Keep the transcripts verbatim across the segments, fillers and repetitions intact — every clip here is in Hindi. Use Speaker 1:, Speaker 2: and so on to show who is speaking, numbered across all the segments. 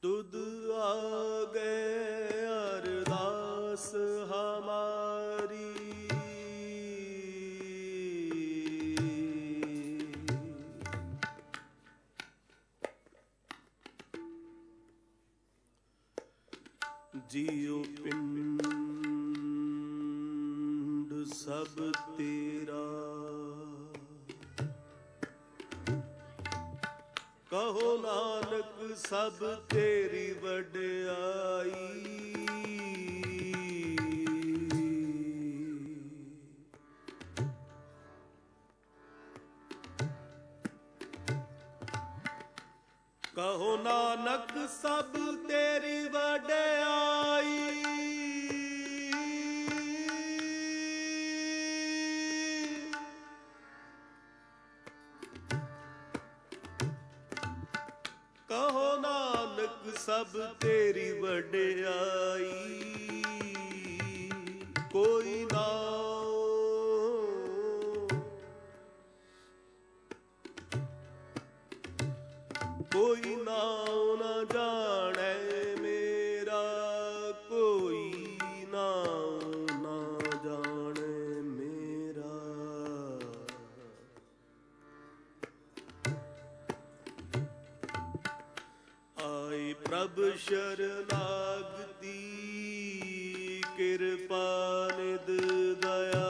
Speaker 1: तुद आगे अरदास हमारी, जियो पिंड सब तेरा, कहो नानक सब तेरी वड्याई। कहो नानक सब तेरी वड्याई। कहो नानक सब तेरी वड्याई। कोई ना कोई नाम न जाने मेरा, कोई नाम न जाने मेरा। आई प्रभ शरणागति कृपा निध दया।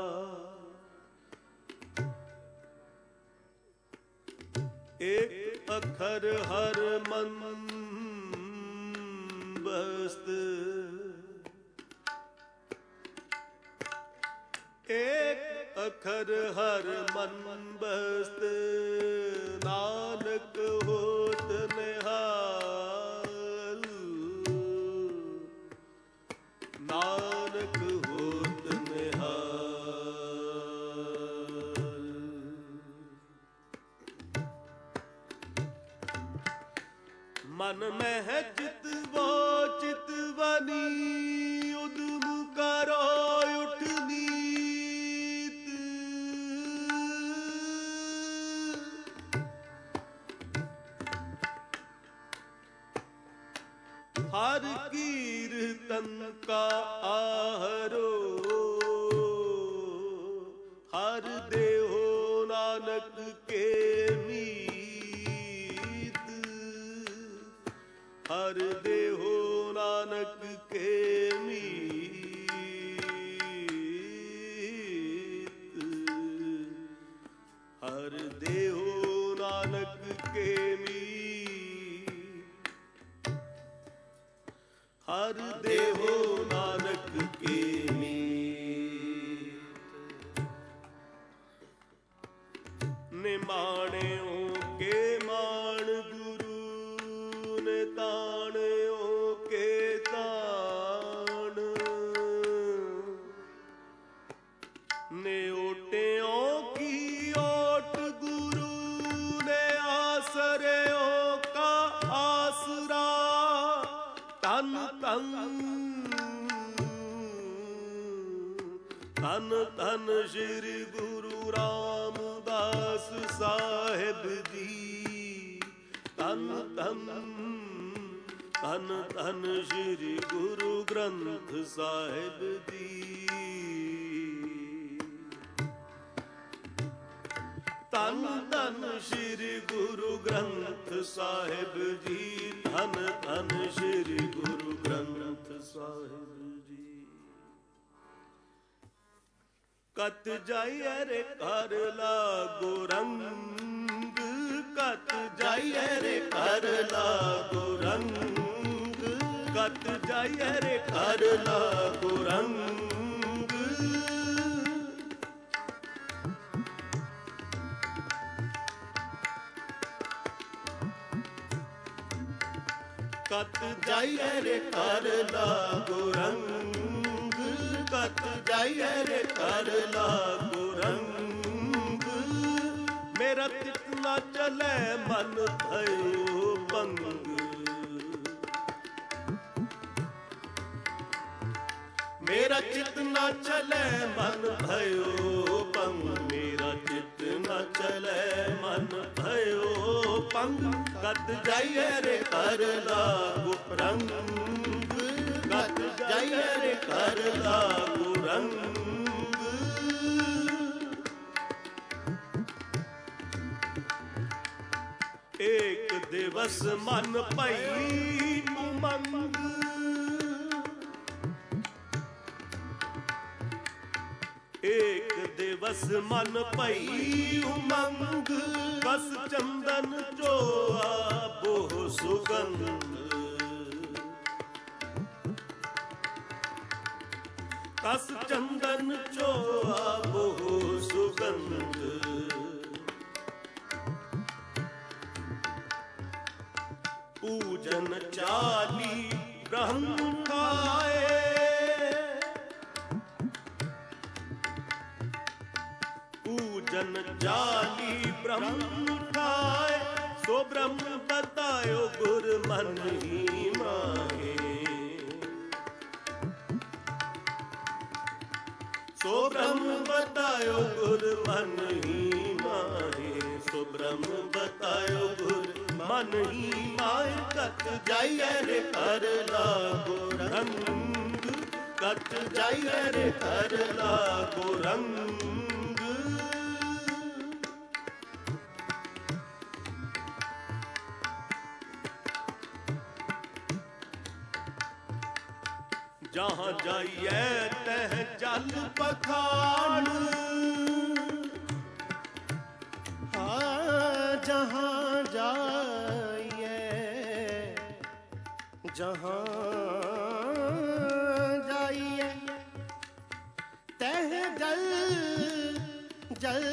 Speaker 1: एक अखर हर मन बस्त, एक अखर हर मन बस्त। नानक होत निहाल, नानक होत निहाल। मन में है चित वो चितवनी, उद्म करो उठ नीत। हर कीर्तन का आहरो, हर देहो नानक के मीत। हर देहो नानक के मीत। हर देहो नानक के मीत। हर देहो नानक के मीत। निमाणियों के मान गुरु, ने ताणियों के ताण। ने ओटियों की ओट गुरु, ने आसरियों का आसरा। तन तन तन तन श्री गुरु रामदास साहिब जी। तन तन तन तन श्री गुरु ग्रंथ साहिब जी। तन तन श्री गुरु ग्रंथ साहिब जी। धन धन श्री गुरु ग्रंथ साहिब जी। कत जाइए रे कर लागो रंग, कत जाइए रे कर लागो रंग। कत जाइए रे कर लागो रंग। कत जाइए रे कर लागो रंग। कत जाइए रे कर लागो रंग। मेरा तितना चले मन भयो पंग। मेरा चित न चले मन भयो पंग, मेरा चित न चले मन भयो पंग। कत जाइए रे कर लागू रंग, कत जाइए रे कर लागू रंग। एक दिवस मन पई उमंग, एक दिवस मन पई उमंग। बस चंदन चोआ बोह सुगंध, कस चंदन चोआ बोह सुगंध। पूजन चाली ब्रह्म खाए, पूजन चाली ब्रह्म खाए। सो ब्रह्म बतायो गुर मन ही माहे, सो ब्रह्म बतायो गुर मन ही माहे, सो ब्रह्म बतायो गुर मन ही माहे। कत जाइए रे कर लागो रंग, कत जाइए रे कर लागो रंग। जहाँ जाइए तह जल पखान, हाँ जहाँ जाइए, जहाँ जाइए तह जल जल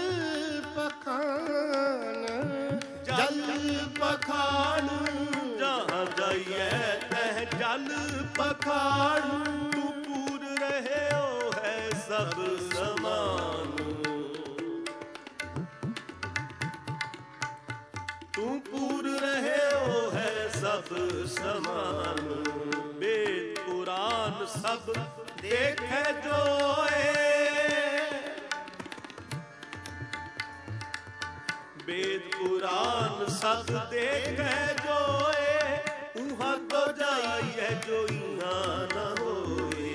Speaker 1: पखान, जल पखान। जहाँ जाइए तह जल पखान। तू पूर रहे हो है सब समान, तू पूर रहे हो है सब समान। वेद पुराण सब देखे जोए, वेद पुराण सब देखे जोए। उहाँ तो जाइए जो यहाँ न होए,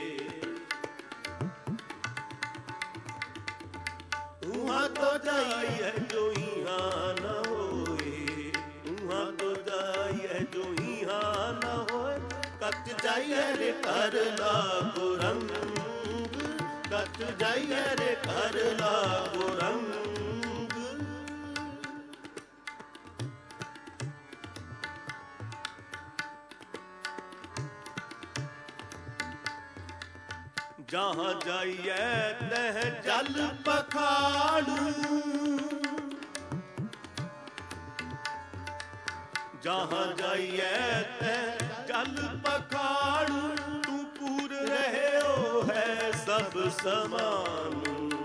Speaker 1: उहाँ तो जाइए जो यहाँ न होए, उहाँ तो जाइए जो यहाँ न होए। कत जाइए रे कर लागो रंग, कत जाइए रे कर लागो रंग। जहाँ जाइए तह जल पखान, जहाँ जाइए तह जल पखान। तू पूर रहे हो है सब समान,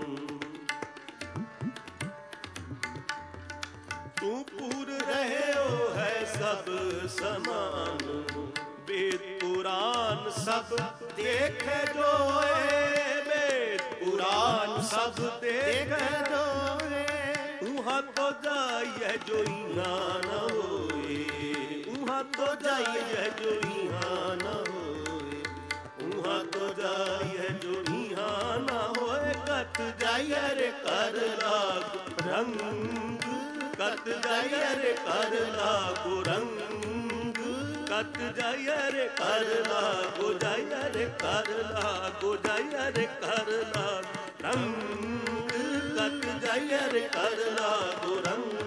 Speaker 1: तू पूर रहे हो है सब समान। वेद पुराण सब देखे जोए, वेद पुराण सब देखे जोए। उहाँ तो जाइए जो यहाँ न होए, उहाँ तो जाइए जो यहाँ न होए, उहाँ तो जाइए जो यहाँ न होए। कत जाइए रे कर लागो रंग, कत जाइए रे कर लागो रंग, कत जाइए रे कर लागो, जाइए रे कर लागो, जाइए रे कर लागो रंग, कत जाइए रे कर लागो रंग।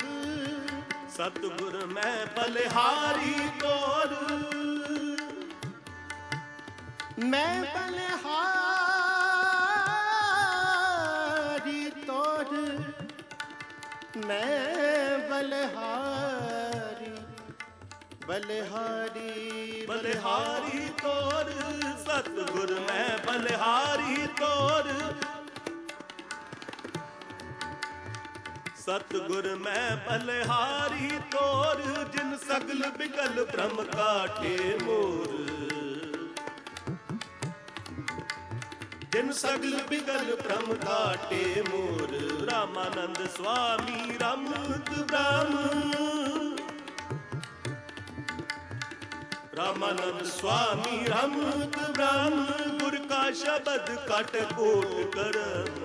Speaker 1: सतगुर मैं बलिहारी तोर, मैं बलिहारी तोर, मैं बलिहारी, बलिहारी बलिहारी तोर। सतगुर मैं बलिहारी तोर, सतगुर मैं बलिहारी तोर। जिन सगल बिगल ब्रह्म काटे मोर, छिन सगल बिगल भ्रम काटे मोर। रामानंद स्वामी रामत ब्राह्मण, रामानंद स्वामी रामत ब्राह्मण, गुर का शब्द काट कोट करम।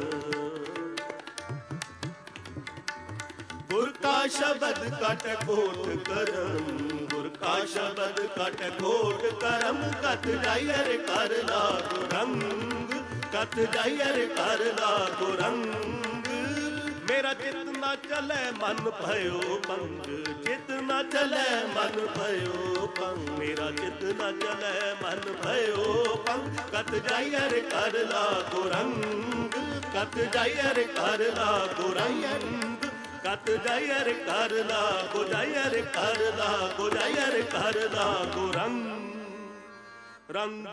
Speaker 1: गुर का शब्द काट कोट करम, गुर का शब्द काट कोट करम। कत जायर कर लागो रंग, कत जायर कर लागो रंग। मेरा चित न चले मन भयो पंग, चित न चले मन भयो पंग। मेरा चित न चले मन भयो पंग। कत जायर कर लागो रंग, कत जायर कर लागो रंग। कत जायर कर लागो, जायर कर लागो, जायर कर लागो रंग। रंग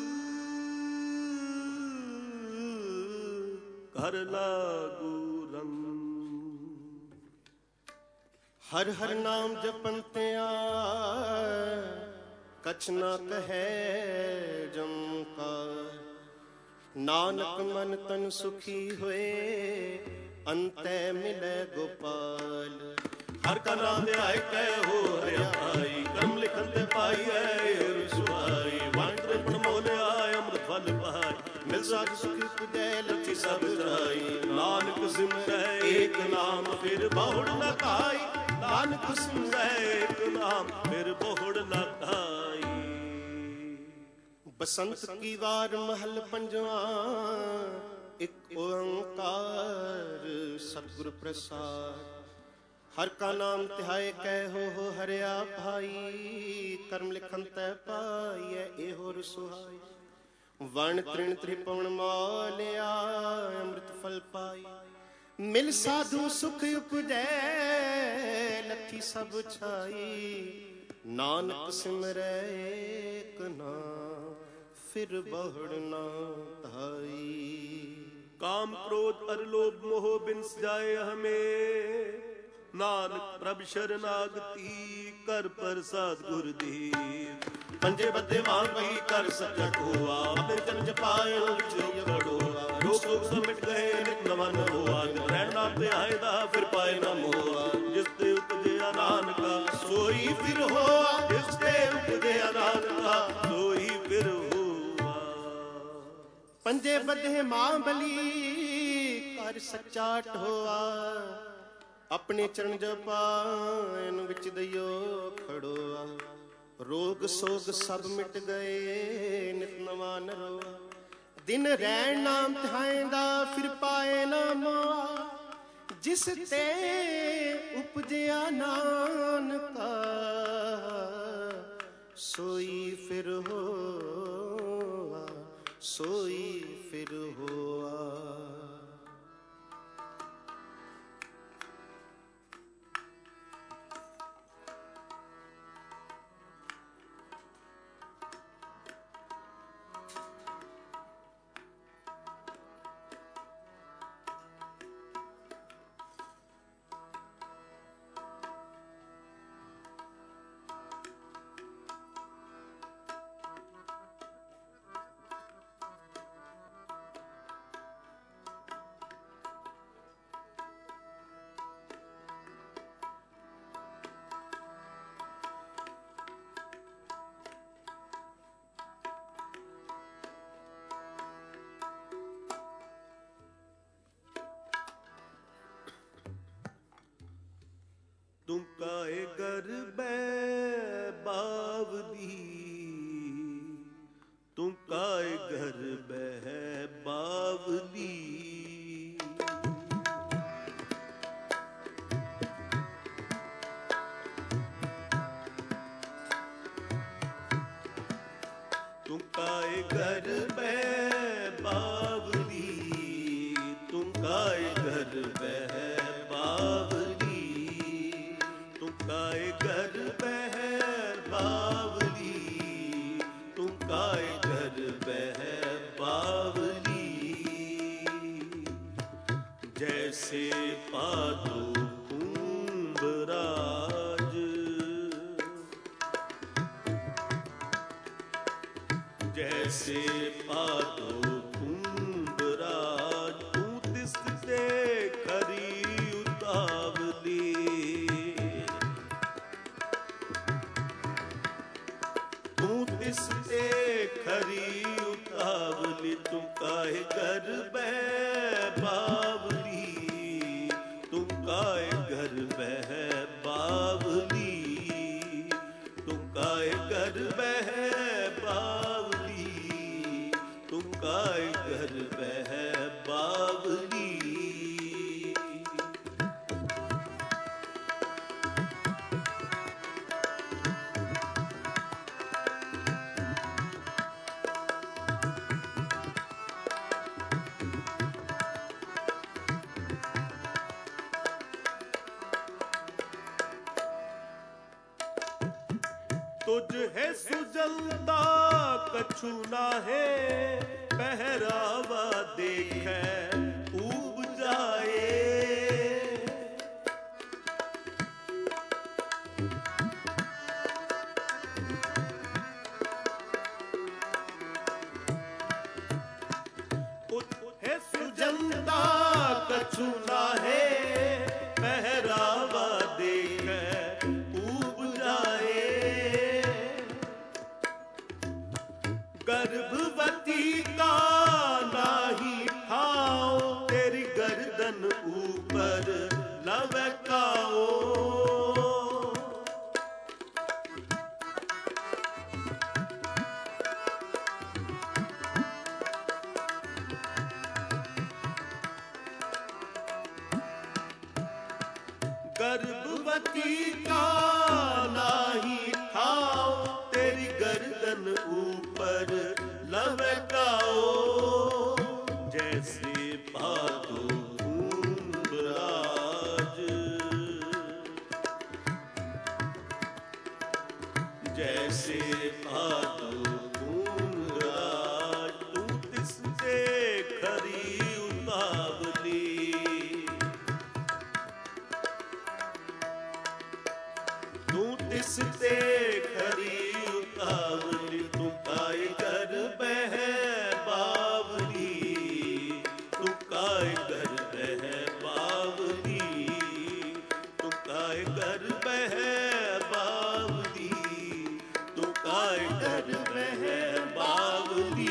Speaker 1: कर लागो रंग। हर हर नाम जपंत्या कछ न कहे जमकार। नानक मन तन सुखी होए, अंतै मिले गोपाल। हर का नाम आय कै हो रे भाई, कर्म लिखन ते पाई है रसवाई। वांद्र प्रमोल आय अमृत फल पाई, मिल साध सुख पुजै लखी सब जाई। नानक सिमरै एक नाम फिर बहुड़ न खाई, नानक सिमरै एक नाम फिर बहुड़ न खाई। बसंत की वार महल पंजवा, एक ओंकार सतगुर प्रसाद। हर का नाम तिहाए कै हो हो हरिया भाई। कर्म लिखन तै पाइए एहो रसुहाई। वर्ण तृण त्रिपवन मालिया, अमृत फल पाई। मिल साधु सुख उपजै लखी सब छाई। नानक सिमरै एक नाम फिर बहुड़ न धाई। काम क्रोध अर लोभ मोह बिनस जाए हमें, नानक प्रभ शरणागति कर प्रसाद गुरुदेव। पंजे बद्धे मांग वही कर सकत हुआ, अपने जन जपाए जो बड़ोआ। रोग रोग सब मिट गए नित नवन हुआ, रहन नाम ते आएदा फिर पाए न मोआ। जिस ते उपजया नानका सोई फिर होआ, जिस ते उपजया नानका सोई फिर होआ। पंजे बद्धे मां बली कर सचाट होआ, अपने चरण जपायन विच दइयो खड़ोआ। रोग सोग सब मिट गए नित नवा नरोआ। दिन रैन नाम ध्याएंदा फिर पाए ना मोआ। जिस ते उपजया नानका सोई फिर होआ, सोई फिर होआ। ਤੂੰ ਕਾਏ ਘਰ ਬੈ ਬਾਵਦੀ, ਤੂੰ ਕਾਏ ਘਰ ਬੈ ਬਾਵਦੀ। ਤੂੰ ਕਾਏ ਘਰ ਬੈ ਬਾਵਦੀ, ਤੂੰ ਕਾਏ ਘਰ ਬੈ ਬਾਵਦੀ। ਤੂੰ ਕਾਏ ਘਰ ਬਹਿ ਬਾਵਲੀ, ਤੂੰ ਕਾਏ ਘਰ ਬਹਿ ਬਾਵਲੀ। ਜੈਸੇ ਪਾਦੋ ਕੁੰਭ ਰਾਜ, ਜੈਸੇ ਪਾਦੋ ਕੁੰਭ तू तिस ते खरी उतावली, तू काहे घर बह बावली, तू काहे घर बह बावली, तू काहे घर बह बावली, तू काहे घर बह बावली। तुझ है सुजलता कछु ना है, पहरावा देखे ऊब जाए। तुझ है सुजलता कछु ना है, पहरावा देखे ऊब जाए। गर्भवती का नाही ठाओ, तेरी गर्दन ऊपर लवकाओ। गर्भवती का नाही ठाओ, तेरी गर्दन ऊपर लवकाओ। जैसे पादो कुंभराज, जैसे पादो कुंभराज, तू तिससे खरी उतावली, तू तिससे खरी उतावली, तू काहे घर बह बावली, तू काहे घर बह बावली, तू काहे घर बह बावली, तू काहे घर बह बावली।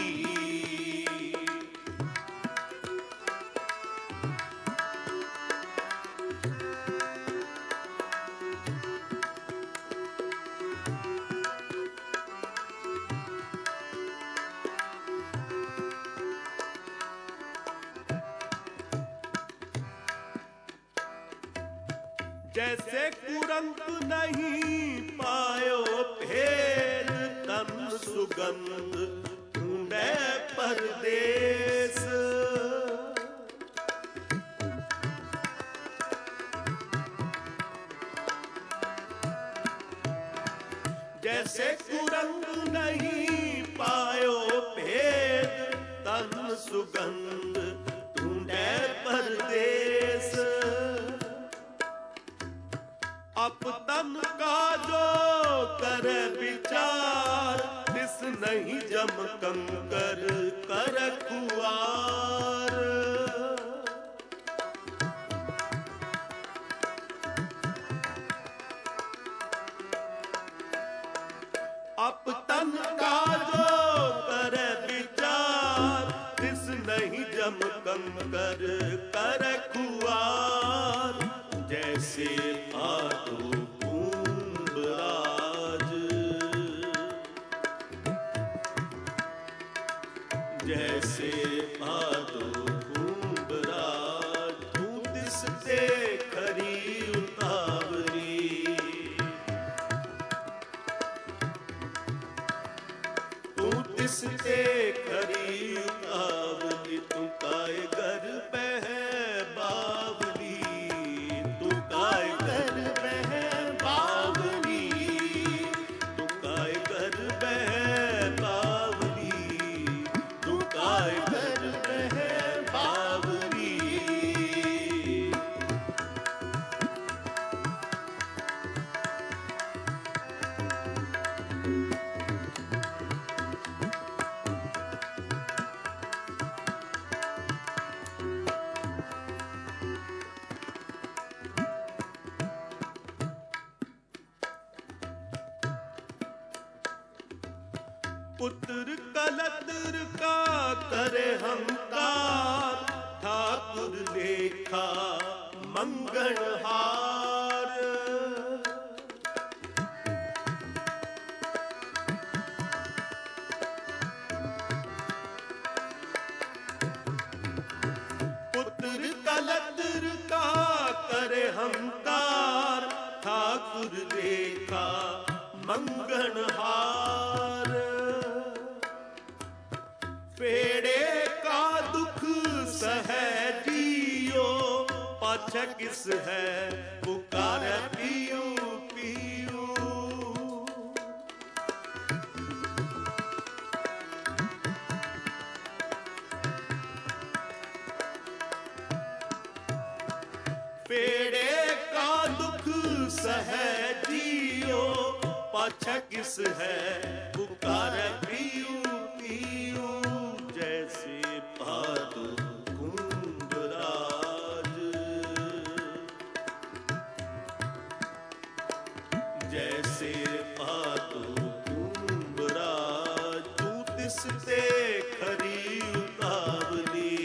Speaker 1: जैसे कुरंक नहीं पायो भेद, तन सुगंध ढूंढे परदेस। जैसे कुरंक नहीं पायो भेद, तन सुगंध ढूंढे परदेस। अपतन का जो कर विचार, तिस नहीं जम कंकर कर खुआर। अपतन का जो कर विचार, तिस नहीं जम कंकर कर खुआर। जैसे पादो कुंभराज, जैसे पादो कुंभराज, तू तिससे खरी उतावली, तू तिससे खरी उतावली, तू काहे घर बह बावली, तू काहे घर बह बावली, तू काहे घर बह बावली, तू काहे घर बह बावली। पुत्र कलत्र का करे हमकार, ठाकुर देखा मंगलहार। पुत्र कलत्र का करे हमकार, ठाकुर देखा मंगलहार। फेड़े का दुख सहजियो, पाछे किस है पुकार पियो पियो। फेड़े का दुख सहजियो, पाछे किस है पुकार पियो पियो। जैसे पादु कुंभराज, जैसे पादु कुंभराज, तू तिसते खरी उतावली।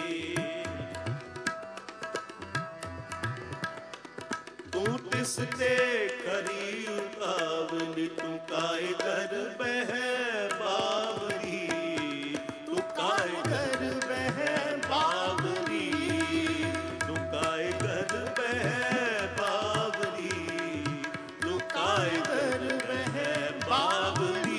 Speaker 1: तू तिसते खरी उतावली, तू काय कर बह बावली। तू काय कर बह बावली, तू काय कर बह बावली, तू काय कर बह बावली।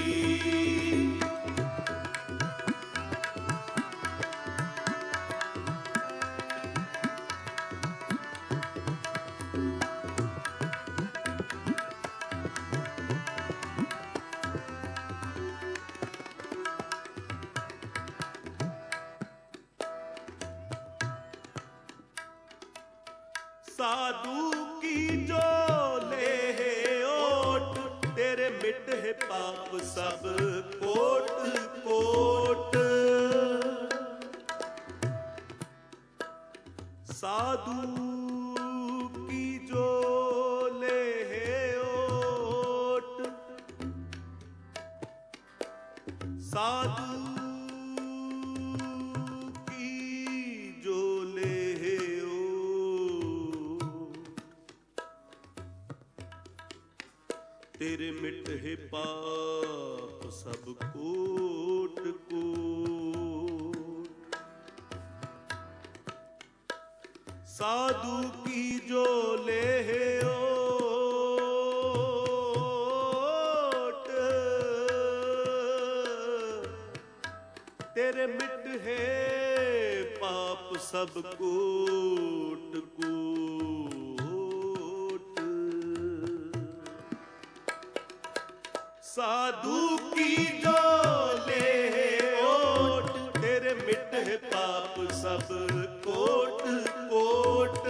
Speaker 1: साधु की जो ले है ओट, तेरे मिट है पाप सब कोट कोट। साधु की जो ले है ओट, साधु तेरे मिट है पाप सब कोट कोट। साधु की जो ले है ओट, तेरे मिट है पाप सब कोट कोट। साधु की जो ले ओट, तेरे मिट है पाप सब कोट कोट।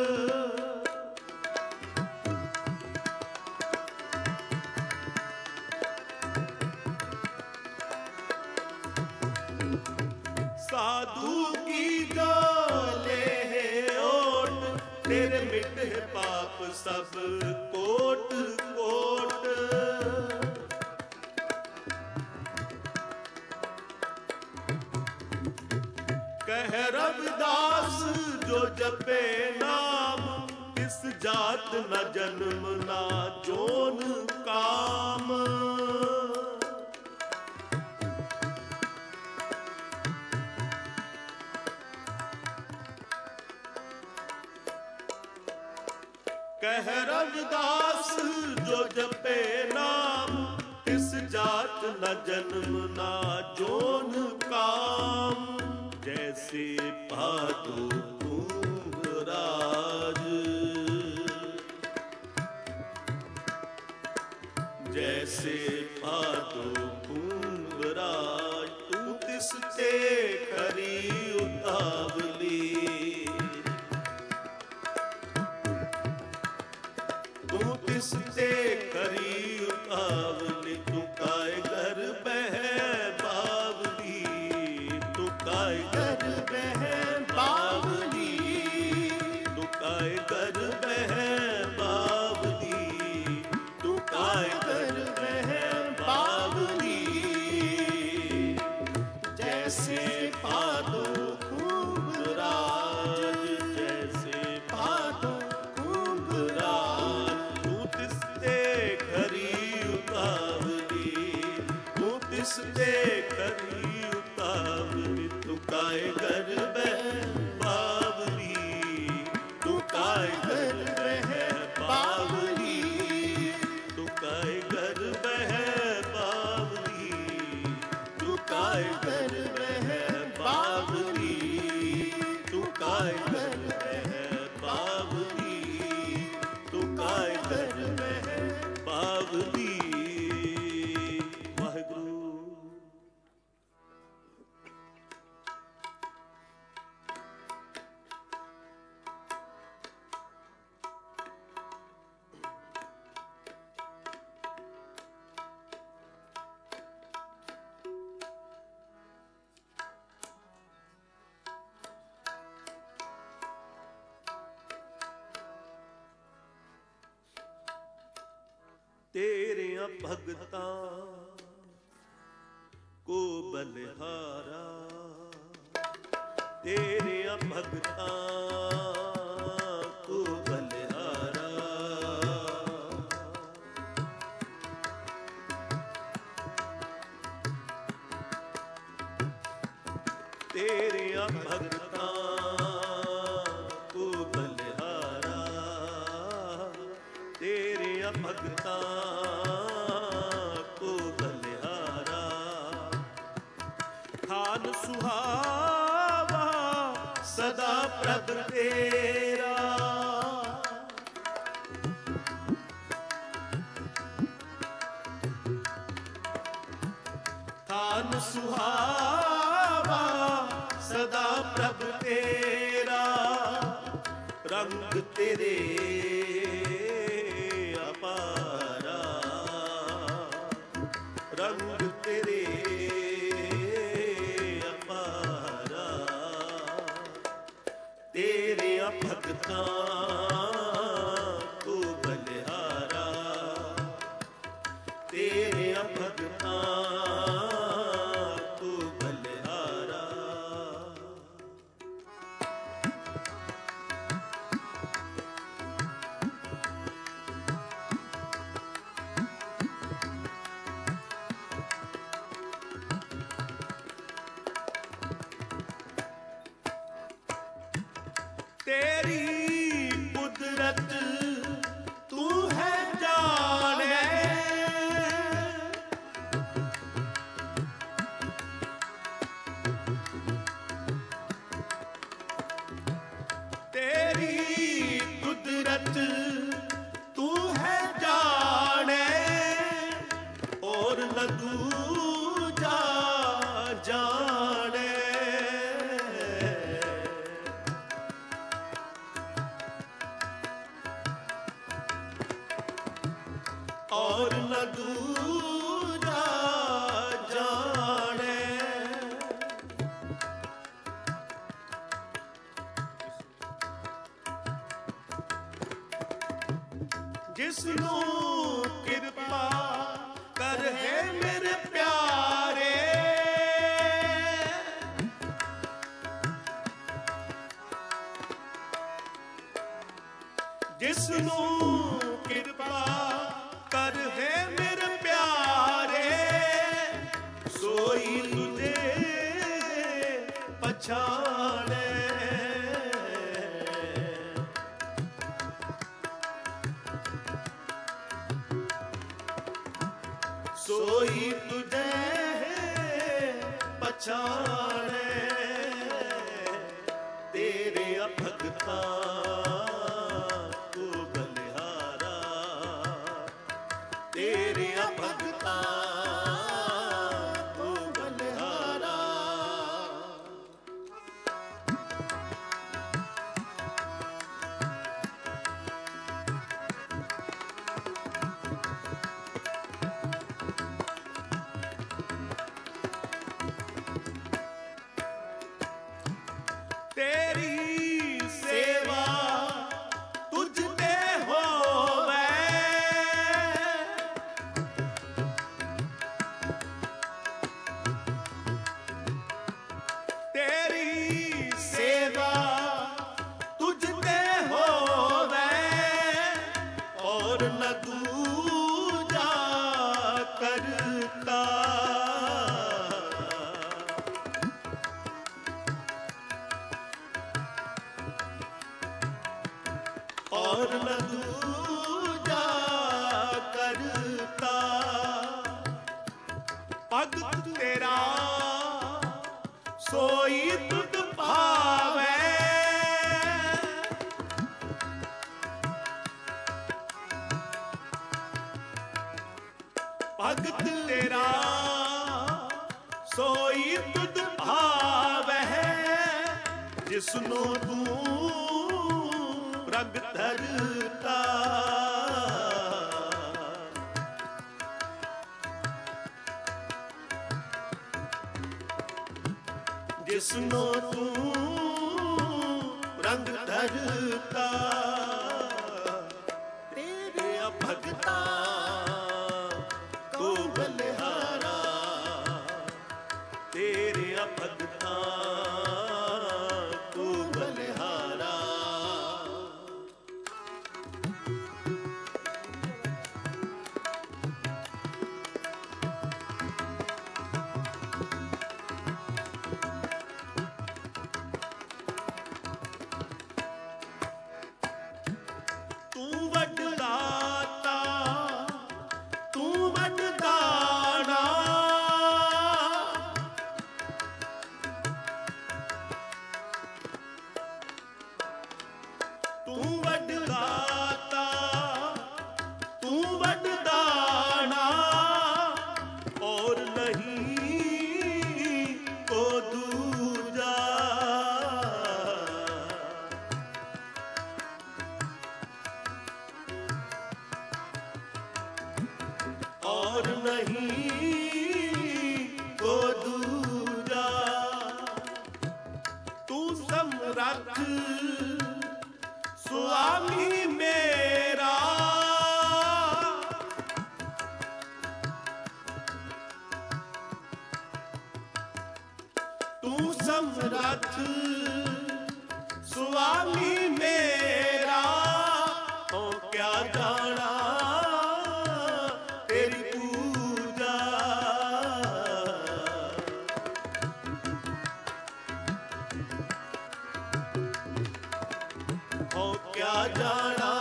Speaker 1: साधु की जो ले ओट, तेरे मिट है पाप सब कोट कोट। कह रविदास जो जपे नाम, इस जात न जन्म ना जोन काम। कह रविदास जो जपे नाम, इस जात न जन्म ना जोन काम। जैसे पादु कुंभराज, जैसे पादु कुंभराज, तू तिसते खरी उतावली। तू तिसते खरी उतावली, तू काय कर बह बावली। तू काय कर बह बावली, तू काय कर बह बावली, तू काय कर बह बावली। तिस ते करी उतावली, तू काय घर बह बावली, तू काय घर बह बावली, तू काय घर बह बावली, तू काय घर बह बावली, तू काय घर बह बावली, तू काय घर बह बावली। तेरिया भगतां को बलिहारा, तेरिया भगतां को बलिहारा, तेरिया भगतां को बलिहारा, तेरिया भगतां को बलिहारा। खान सुहावा सदा प्रभ तेरा, खान सुहावा सदा प्रभ तेरा, रंग तेरे अपारा, रंग तेरे अपारा, तेरे भगतां को बलिहारा, तेरे भगतां को बलिहारा। तेरी कुदरत तू है जाने, तेरी कुदरत तू है जाने, और न दूजा जाने, और न दूजा जाने। जिसनू कृपा कर है मेरे प्यारे, जिसनू कृपा कर है मेरे प्यारे, सोई तुझे पछाने, सोई तुझे पछाने, तेरे भगतां को बलिहारा, तेरे भगतां को बलिहारा। तेरी सेवा और न दूजा करता। भगत तेरा सोई तुध भावै, भगत तेरा सोई तुध भावै, जिसनो तू रंग धरता। जिसनो तू रंग धरता, तेरे भगता को बलिहारा, तेरे भगता को बलिहारा। और नहीं को दूजा, तू समरथ स्वामी मेरा, तू समरथ स्वामी मेरा, ओ क्या जाना तेरी पूजा। ओ क्या जाना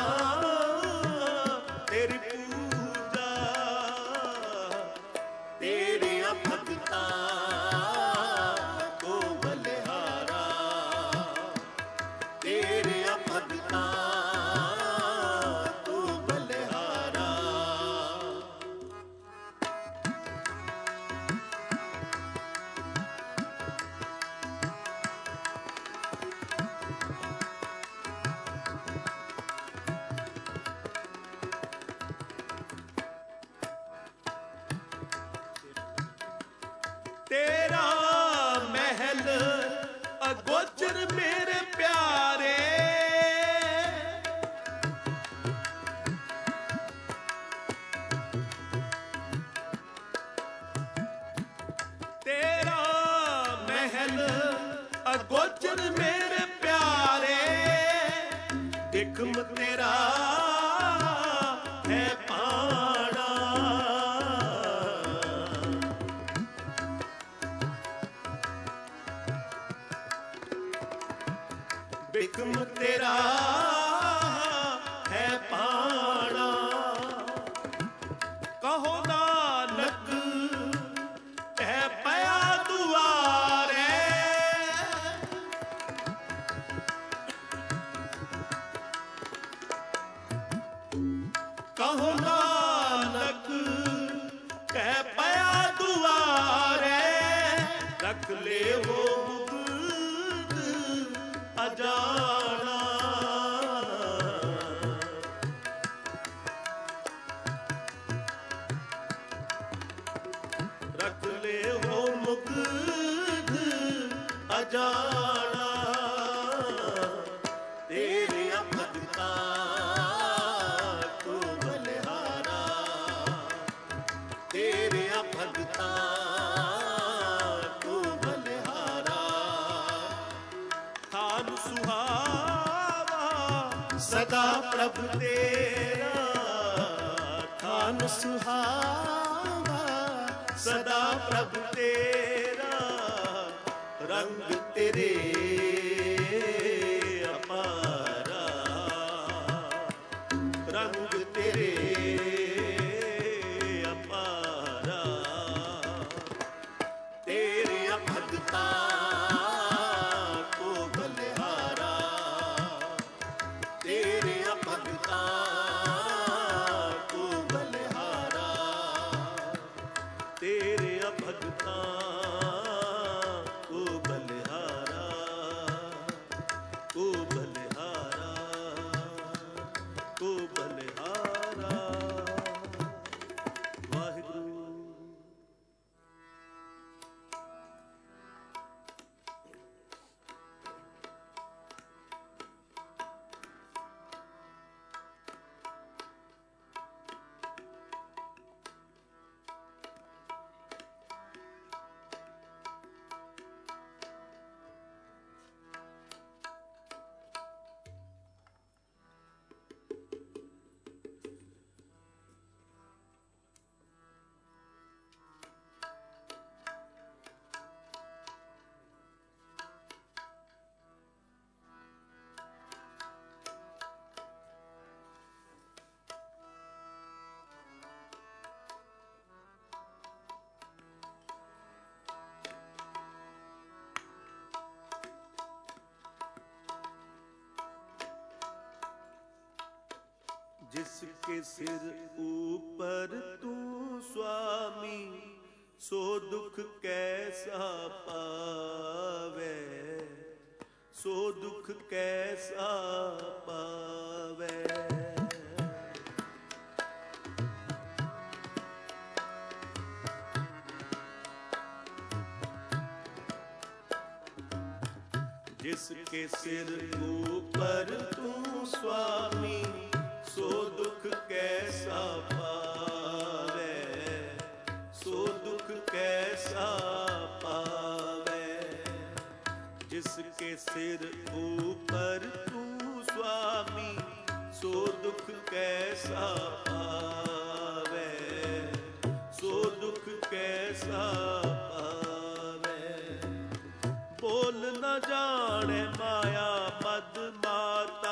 Speaker 1: तेरी पूजा, तेरे भगता को बलिहारा, तेरे भगता को बलिहारा। तेरा महल अगोचर मेरे प्यारे, तेरा महल अगोचर मेरे प्यारे, दिखम तेरा है पाना। बिकम तेरा है पाना, कहो नानक है पया दुआरे। कहो नानक कह पया दुआरे, रख ले वो अजाना। रख ले हो मुग्ध अजाना, तेरे भगता को बलिहारा, तेरे भगता को बलिहारा। थान सुहावा सदा प्रभु तेरा, थान सुहावा सदा प्रभु तेरा, रंग तेरे अपारा। जिसके सिर ऊपर तू स्वामी, सो दुख कैसा पावे, सो दुख कैसा पावे। जिसके सिर ऊपर तू स्वामी, सो दुख कैसा पावे, सो दुख कैसा पावे। जिसके सिर ऊपर तू स्वामी, सो दुख कैसा पावे, सो दुख कैसा पावे। बोल न जाने माया मद माता,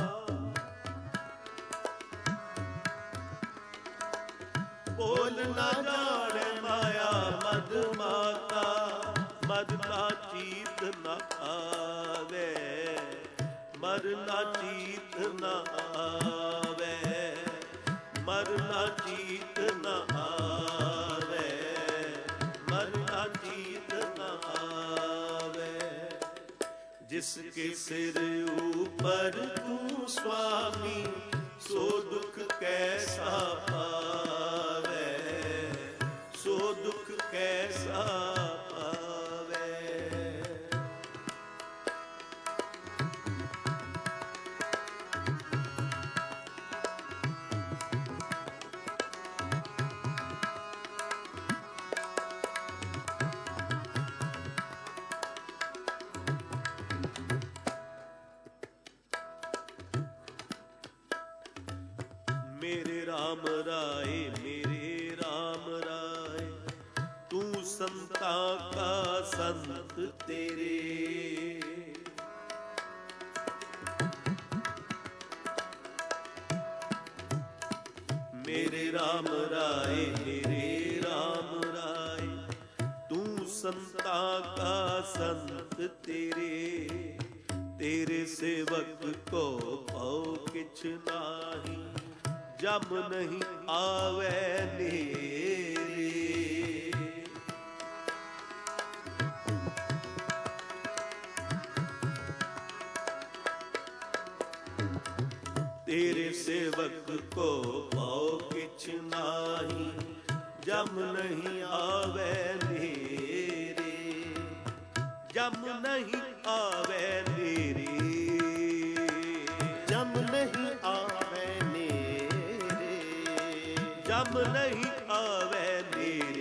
Speaker 1: बोल न जाने माया मद माता, मरना चीत न आवे, मरना चीत न आवे, मरना चीत न आवे, मरना चीत न आवे। जिसके सिर ऊपर तू स्वामी, सो दुख कैसा पावे, सो दुख कैसा पावे। मेरे राम राय, मेरे राम राय, तू संता का संत तेरे। मेरे राम राय, मेरे राम राय, तू संता का संत तेरे। तेरे सेवक को पाओ किछ नाही, जम नहीं आवे नेरे। तेरे सेवक को पाओ किछ नाही, जम नहीं आवे नेरे, जम नहीं आवे नेरे,
Speaker 2: जम नहीं आवे नेरे,
Speaker 1: जम नहीं आवे नेरे।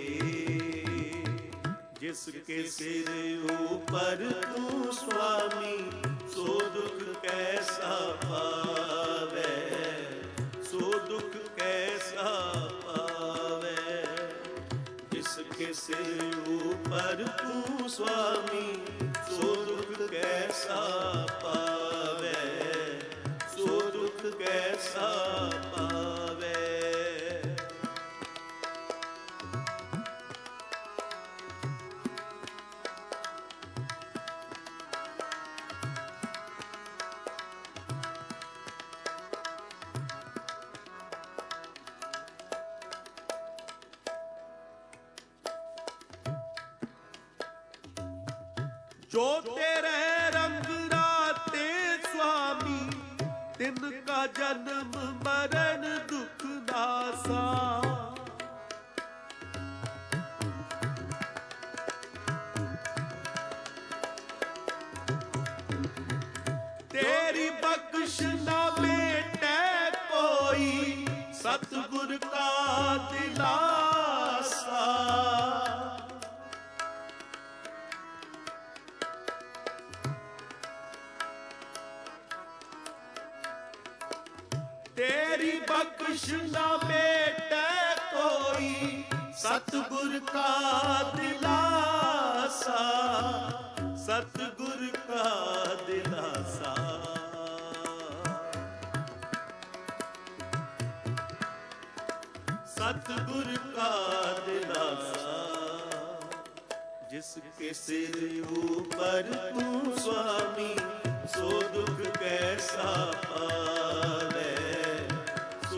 Speaker 1: जिसके सिर ऊपर तू स्वामी, सो दुख कैसा पावे, सो दुख कैसा पावे। जिसके सिर ऊपर तू स्वामी, सो दुख कैसा पावे, सो दुख कैसा पावे। जो तेरे रंग राते स्वामी, तिनका जन्म मरण दुख नासा। तेरी बख्श न बेटे कोई, सतगुर का दिलासा। तेरी बख्श न बेटे कोई, सतगुर का दिलासा, सतगुर का दिलासा। सतगुर का दिलासा। जिसके सिर ऊपर तू स्वामी, सो दुख कैसा पावे,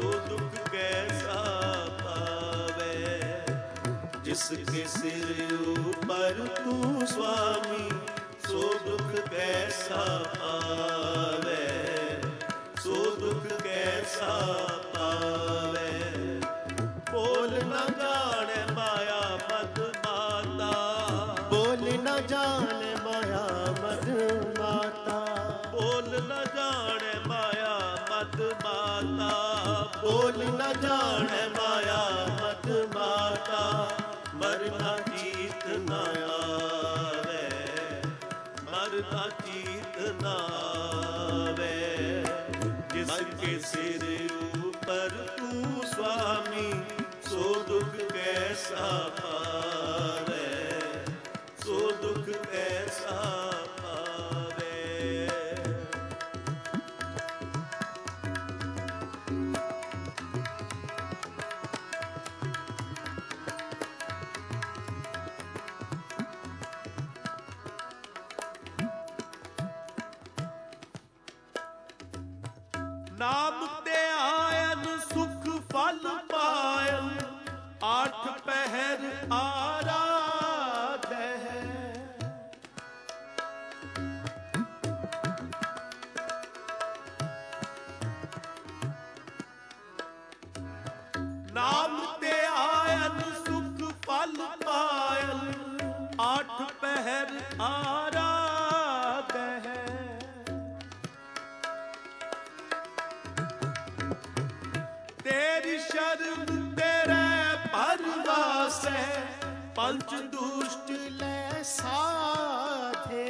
Speaker 1: जिसके सिर ऊपर तू स्वामी सो दुख कैसा पावे, सो दुख कैसा पावे। बोल न जाने माया मद माता,
Speaker 2: बोल न जाने माया मद माता,
Speaker 1: बोल न जाने माया मद माता,
Speaker 2: बोल न जाने माया मद माता।
Speaker 1: मरना जीत न आवे, मरना जीत न आवे। जिसके सिर ऊपर तू स्वामी सो दुख कैसा पावे, सो दुख कैसा पावे। नाम ते आयन सुख फल पायन, आठ पहर आराध है। नाम ते आयन सुख फल पायन, आठ पहर आराध है। तेरी शरण तेरे परवास है, पंच दुष्ट
Speaker 2: ले साधे।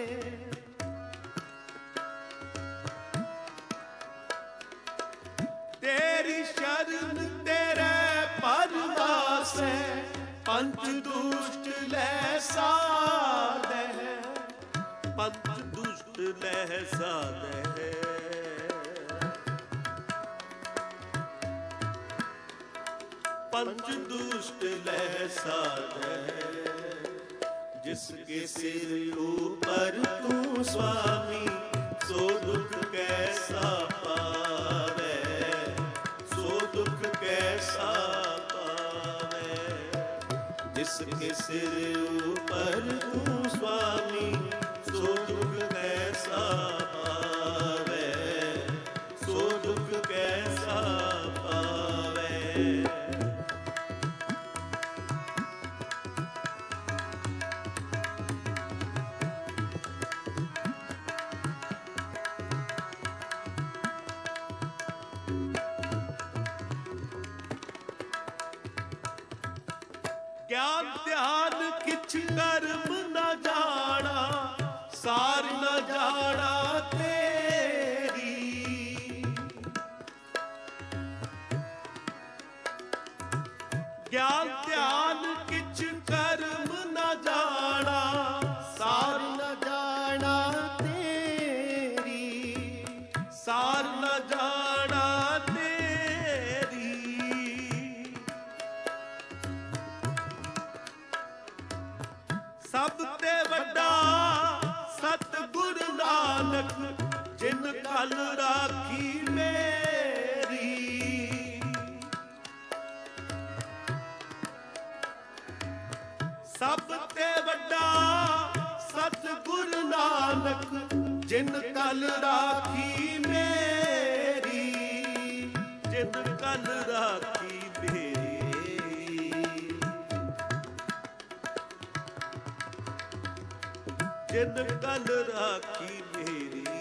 Speaker 1: तेरी शरण तेरे परवास है, पंच दुष्ट ले साधे, पंच दुष्ट ले साधे। पंच दुष्ट लह साधे। जिसके सिर ऊपर तू स्वामी सो दुख कैसा पावे, सो दुख कैसा पावे। जिसके सिर ऊपर तू स्वामी सो दुख कैसा पावे, सो दुख कैसा पावे। ज्ञान ध्यान किछ कर्म न जाना, सार न जाना तेरी। ज्ञान ध्यान किछ कर्म न जाना, सार
Speaker 2: न जाना तेरी,
Speaker 1: सार न जाना तेरी। सब ते वड्डा सतगुरु नानक, जिन कल राखी मेरी। सब ते वड्डा सतगुरु नानक, जिन कल राखी मेरी, जिन कल राखी मेरी। जिन कल राखी मेरी।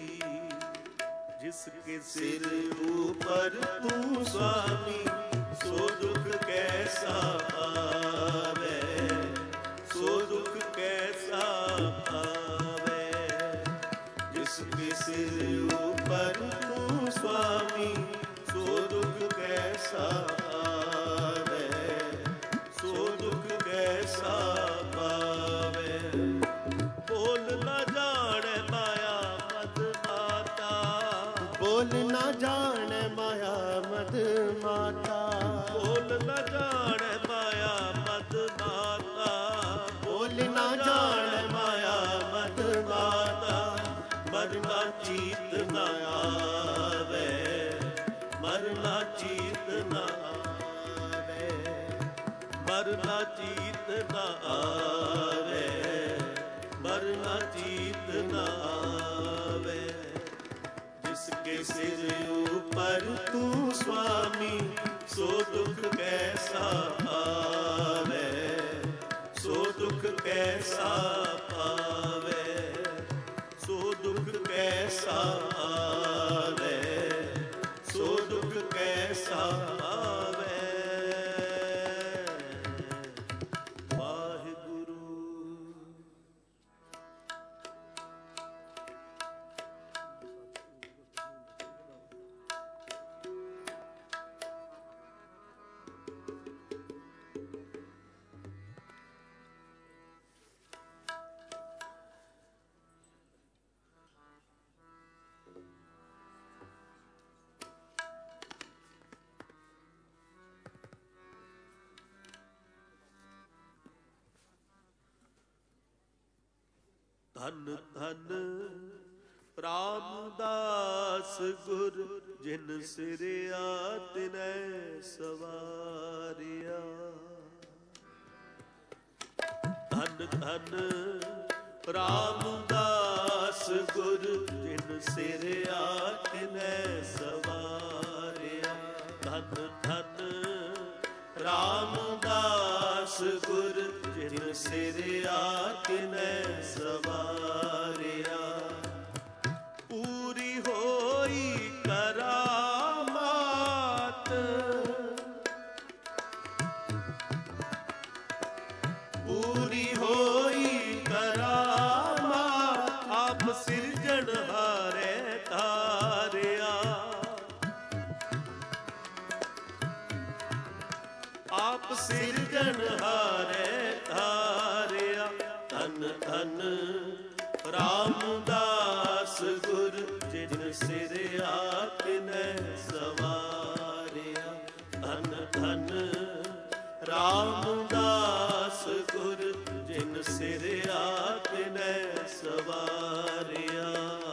Speaker 1: जिसके सिर ऊपर तू स्वामी सो दुख कैसा पावे, सो दुख कैसा पावे। जिसके सिर ऊपर तू स्वामी सो दुख कैसा पावे, सो दुख कैसा पावे। बोल न जाने माया मद माता,
Speaker 2: बोल न जाने माया मद माता,
Speaker 1: बोल न जाने माया मद माता,
Speaker 2: बोल न जाने माया मद माता।
Speaker 1: मरना चीत न आवे, मरना चीत न आवे। मर ਮਰਨਾ ਚੀਤ ਨਾ ਆਵੇ, ਮਰਨਾ ਚੀਤ ਨਾ ਆਵੇ। जिसके सिर ऊपर तू स्वामी, सो दुख कैसा पावे, सो दुख कैसा पावे, सो दुख कैसा आवे, सो दुख कैसा आवे। ਧਨ ਧਨ ਰਾਮਦਾਸ ਗੁਰ, ਜਿਨ ਸਿਰਿਆ ਤਿਨੈ ਸਵਾਰਿਆ। ਧਨ ਧਨ ਰਾਮਦਾਸ ਗੁਰ, ਜਿਨ ਸਿਰਿਆ ਤਿਨੈ ਸਵਾਰਿਆ। ਧਨ ਧਨ ਰਾਮਦਾਸ ਗੁਰ, ਜਿਨ ਸਿਰਿਆ ਤਿਨੈ ਸਵਾਰਿਆ। ਪੂਰੀ ਹੋਈ ਕਰਾਮਾਤ, ਪੂਰੀ ਹੋਈ ਕਰਾਮਾਤ, ਆਪ ਸਿਰਜਣਹਾਰੇ ਤਾਰਿਆ। ਆਪ ਸਿਰਜਣਹਾਰੇ ਤਾਰਿਆ। ਧਨ ਧਨ ਰਾਮਦਾਸ ਗੁਰ, ਜਿਨ ਸਿਰਿਆ ਤਿਨੈ ਸਵਾਰਿਆ। ਧਨ ਧਨ ਰਾਮਦਾਸ ਗੁਰ, ਜਿਨ ਸਿਰਿਆ ਤਿਨੈ ਸਵਾਰਿਆ।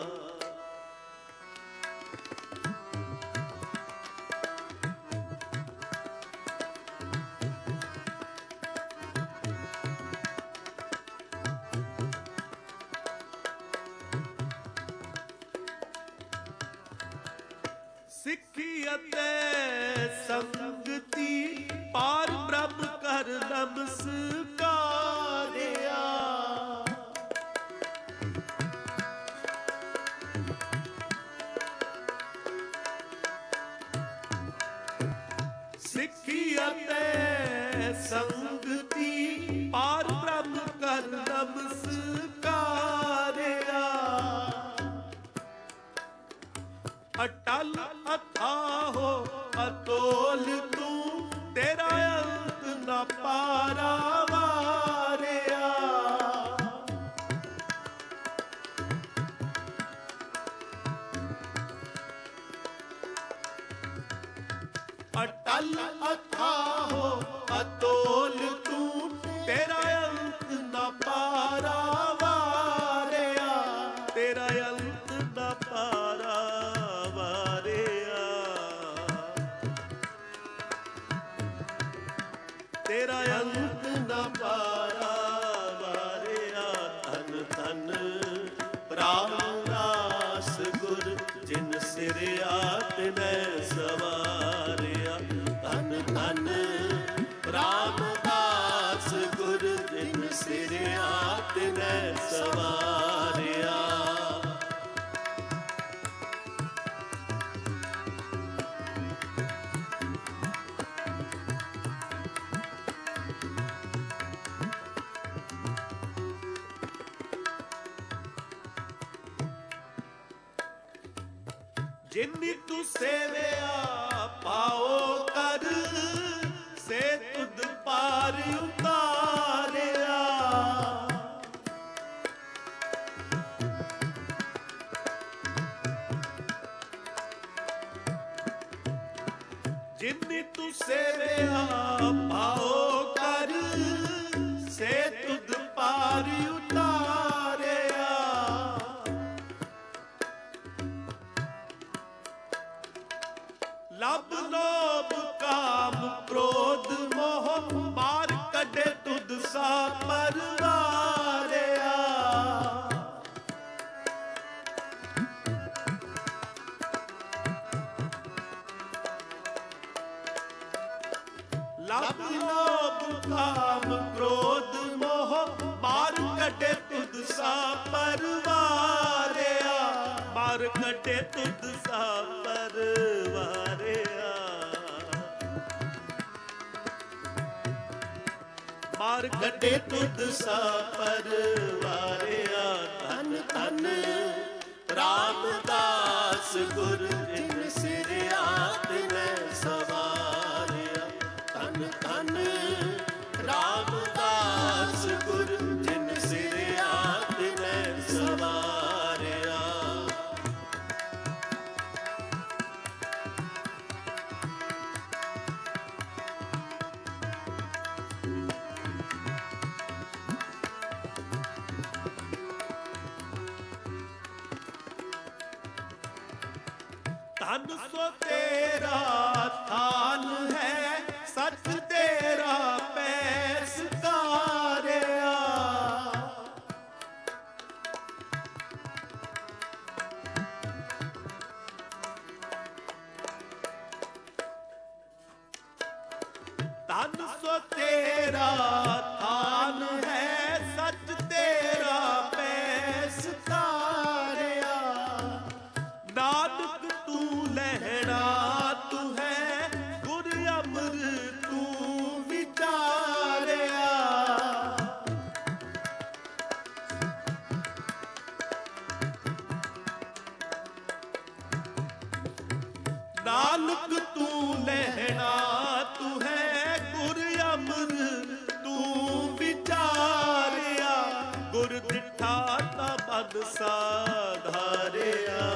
Speaker 1: ਸਿੱਖੀ ਅਤੇ ਸੰਗਤੀ, ਪਾਰ ਬ੍ਰਹਮ ਕਰ ਨਮਸਕਾਰਿਆ। ਸਿੱਖੀ ਅਤੇ ਸੰਗਤੀ, ਪਾਰ ਬ੍ਰਹਮ ਕਰ ਨਮਸਕਾਰਿਆ। ਅਟਲ ਅਥਾਹੋ ਅਤੋਲ ਤੂੰ, ਤੇਰਾ ਅੰਤ ਨਾ ਪਾਰਾਵਾਰਿਆ। ਅਟਲ ਅਥਾਹੋ ਅਤੋਲ ਤੂੰ, ਤੇਰਾ ਅੰਤ ਨਾ ਪਾਰਾਵਾਰਿਆ। ਤੇਰਾ ਅੰਤ ਨਾ ਪਾਰਾ ਤੇਰਾ ਅੰਤ ਨਾ ਪਾਰਾ ਵਾਰਿਆ। ਧਨ ਧਨ ਰਾਮਦਾਸ ਗੁਰ, ਜਿਨ ਸਿਰਿਆ ਤਿਨੈ ਸਵਾਰਿਆ। ਧਨ ਧਨ ਰਾਮਦਾਸ ਗੁਰ, ਜਿਨ ਸਿਰਿਆ ਤਿਨੈ ਸਵਾਰਿਆ। ਜਿਨਿ ਤੂੰ ਸੇਵਿਆ ਪਾਓ ਕਰ, ਸੇ ਤੁਧ ਪਾਰ ਉਤਾਰਿਆ। ਜਿਨਿ ਤੂੰ ਸੇਵਿਆ ਪਾਓ ਕਰ, ਸੇ ਤੁਧ ਪਾਰ ਉਤਾਰਿਆ। ਲੱਭ ਲੋਭ ਕਾਮ ਕ੍ਰੋਧ ਮੋਹ, ਮਾਰ ਪਰਵਾਰਿਆ। ਲੱਭ ਲੋਭ ਕਾਮ ਕ੍ਰੋਧ ਮੋਹ ਮਾਰ ਕੱਢੇ ਤੁਧ ਸਾ ਪਰਵਾਰਿਆ। ਮਾਰ ਕੱਢੇ ਤੁਧ ਸਾ ਪਰਵਾਰਿਆ। ਮਾਰ ਕੱਢੇ ਤੁਧ ਸਾ ਪਰਵਾਰਿਆ। ਧੰਨ ਧੰਨ ਰਾਮਦਾਸ ਗੁਰ ਜਿਨ ਸਿਰ ਆਤਮੈ ਸਵਾਰਿਆ। ਧੰਨ ਧੰਨ ਰਾਮਦਾਸ ਗੁਰ ਜਿਨ ਸਿਰ ਆਤਮੈ ਸਵਾਰਿਆ। ਧਨ ਸੋ ਤੇਰਾ ਥਾਨ ਹੈ, ਸੱਚ ਤੇਰਾ ਪੈਸ ਤਾਰਿਆ। ਧਨ ਸੋ ਤੇਰਾ ਥਾਨ ਹੈ, ਸੱਚ ਤੇਰਾ ਪੈਸ ਤਾਰਿਆ। ਨਾਨਕ ਤੂੰ ਲਹਿਣਾ ਤੂੰ ਹੈ, ਗੁਰ ਅਮਰ ਤੂੰ ਵਿਚਾਰਿਆ। ਨਾਨਕ ਤੂੰ ਲਹਿਣਾ ਤੂੰ ਹੈ, ਗੁਰ ਅਮਰ ਤੂੰ ਵਿਚਾਰਿਆ। ਗੁਰ ਦਿਠਾ ਤਾਂ ਮਨ ਸਾਧਾਰਿਆ।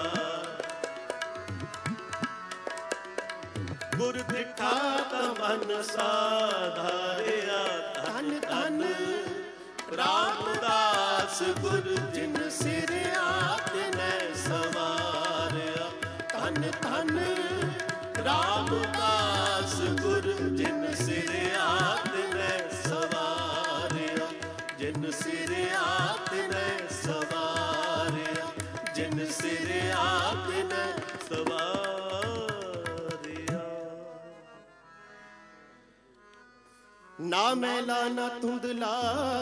Speaker 1: ਗੁਰ ਦਿਠਾ ਤਾਂ ਮਨ ਸਾਧਾਰਿਆ। ਧੰਨ ਧੰਨ ਰਾਮਦਾਸ ਗੁਰ ਜਿਨ ਸਿਰ ਆਤਮੈ ਸਵਾਰਿਆ। ਧੰਨ ਧੰਨ ਰਾਮਦਾਸ ਗੁਰ ਜਿਨ ਸਿਰ ਆਤਮੈ ਸਵਾਰਿਆ। ਜਿਨ ਸਿਰ ਆਤਮੈ ਸਵਾਰਿਆ। ਜਿਨ ਸਿਰ ਆਤਮੈ ਸਵਾਰਿਆ।
Speaker 2: ਨਾ ਮੈਲਾ ਨਾ ਧੁੰਦਲਾ,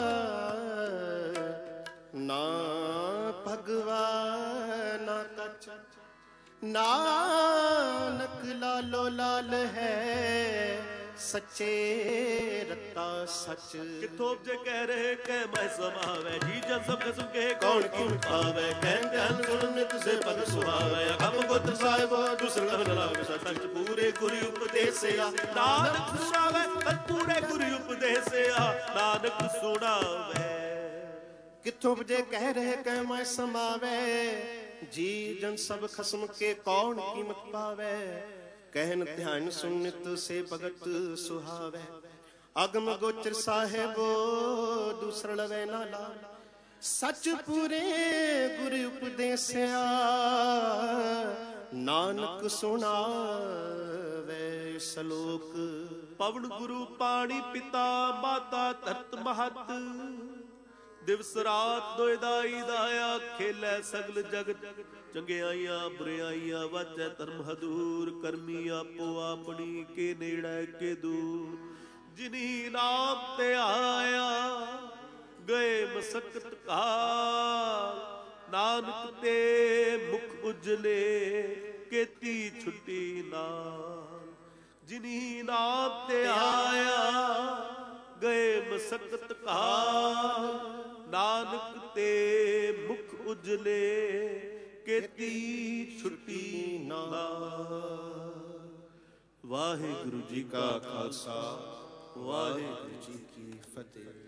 Speaker 2: ਨਾ ਭਗਵਾ ਨਾ ਕੱਚ। ਨਾਨਕ ਲਾਲੋ ਲਾਲ ਹੈ, ਸੱਚੇ ਰਤਾ ਸੱਚ।
Speaker 1: ਕਿਥੋਂ ਜੇ ਕਹਿ ਰਹੇ ਕਹਿ ਮੈਂ ਸਮਾਵੈ, ਜੀ ਜਨ ਸਭ ਕਸਮ ਕਹੇ ਕੌਣ ਕੀ ਪਾਵੈ। ਕਹਿ ਕਹਿ ਸੁਣ ਨਿਤ ਸੇ ਪਦ ਸੁਹਾਵੈ। ਅਗਮ ਗੋਤਰ ਸਾਹਿਬ ਦੁਸਰ ਲਵ ਨ ਲਾਵੇ। ਸਤਿ ਪੂਰੇ ਗੁਰੂ ਉਪਦੇਸਿਆ। ਨਾਨਕ ਸੁਣਾਵੈ ਪੂਰੇ ਗੁਰੂ ਉਪਦੇਸਿਆ। ਨਾਨਕ ਸੁਣਾਵੈ।
Speaker 2: ਕਿੱਥੋਂ ਜੇ ਕਹਿ ਰਹੇ ਕਹਿ ਮੈਂ ਸਮਾਵੈ, ਜੀ ਜਨ ਸਭ ਖਸਮ ਕੇ ਕੌਣ ਕੀਮਤ ਪਾਵੈ। ਕਹਿਨ ਧਿਆਨ ਸੁਨ ਨਿਤ ਸੇ ਭਗਤ ਸੁਹਾਵੈ। ਅਗਮ ਗੋਚਰ ਸਾਹਿਬੋ ਦੂਸਰ ਲਵੈ ਨਾ ਲਾ। ਸੱਚ ਪੂਰੇ ਗੁਰ ਉਪਦੇਸਿਆ। ਨਾਨਕ ਸੁਣਾਵੈ ਸਲੋਕ।
Speaker 1: ਪਵਨ ਗੁਰੂ ਪਾਣੀ ਪਿਤਾ ਮਾਤਾ ਧਰਤ ਮਹਤ। ਦਿਵਸ ਰਾਤ ਦੋਇ ਦਾਈ ਦਾਇਆ, ਖੇਲੇ ਸਗਲ ਜਗਤ। ਚੰਗਿਆਈਆਂ ਬੁਰਿਆਈਆਂ ਵਾਚੈ ਧਰਮ ਹਦੂਰ। ਕਰਮੀ ਆਪੋ ਆਪਣੀ ਕੇ ਨੇੜੇ ਕੇ ਦੂਰ। ਜਿਨੀ ਨਾਮ ਤੇ ਆਇਆ ਗਏ ਮਸਕਤ ਕਾਲ। ਨਾਨਕ ਤੇ ਮੁਖ ਉਜਲੇ ਕੀਤੀ ਛੁੱਟੀ ਨਾਲ। ਜਿਨੀ ਨਾਮ ਤੇ ਆਇਆ ਗਏ ਮਸਕਤ ਕਾਲ। ਨਾਨਕ ਤੇ ਮੁਖ ਉਜਲੇ ਕੀਤੀ ਛੁੱਟੀ ਨਾਲ। ਵਾਹਿਗੁਰੂ ਜੀ ਕਾ ਖਾਲਸਾ, ਵਾਹਿਗੁਰੂ ਜੀ ਕੀ ਫਤਿਹ।